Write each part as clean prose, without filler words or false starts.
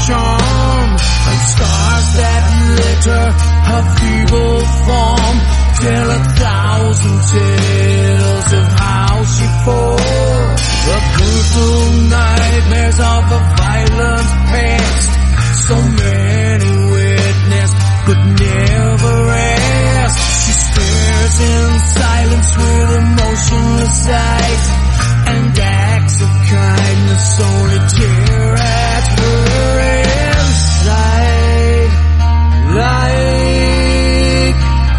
charm, and stars that litter her feeble form tell 1,000 tales of how she fought. The brutal nightmares of a violent past, so many witness but never rest. She stares in silence with emotionless eyes, and acts of kindness only tear at her inside. Like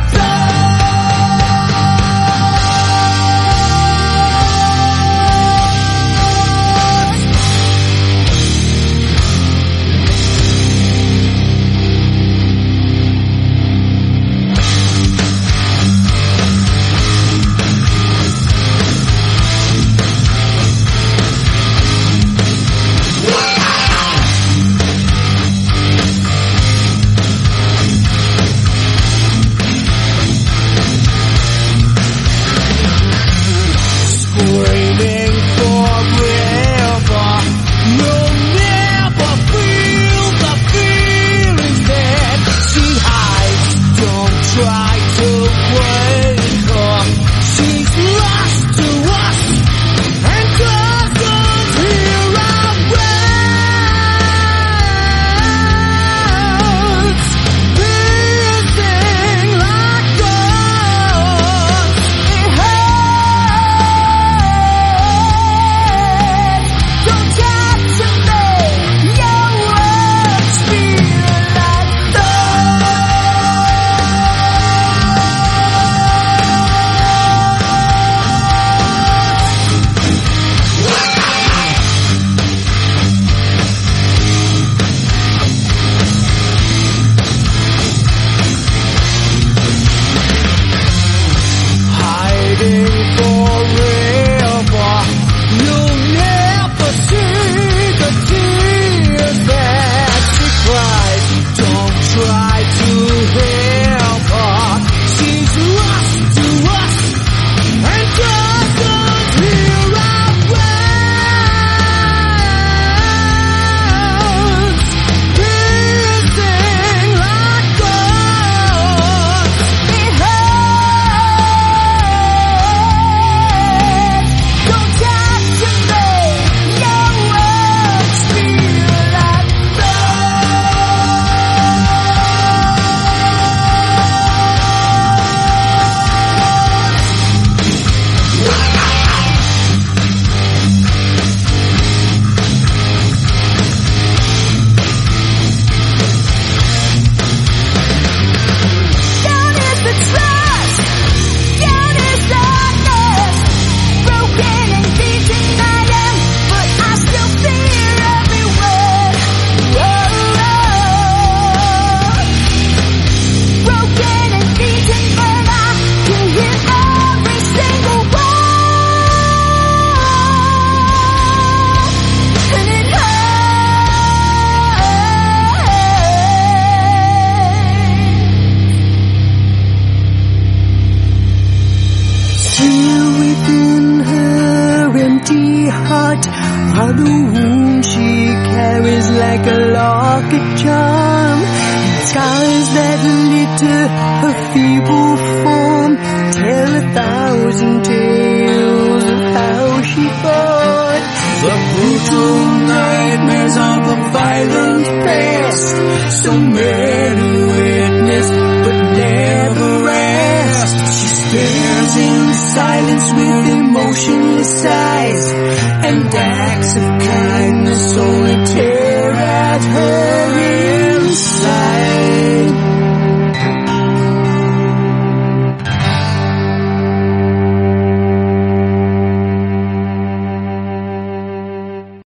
are the wound she carries like a locket charm. Scars that litter her feeble form tell 1,000 tales of how she fought. The brutal nightmares of a violent past, so many witness but never rest. She stares in silence with emotionless eyes, and acts of kindness only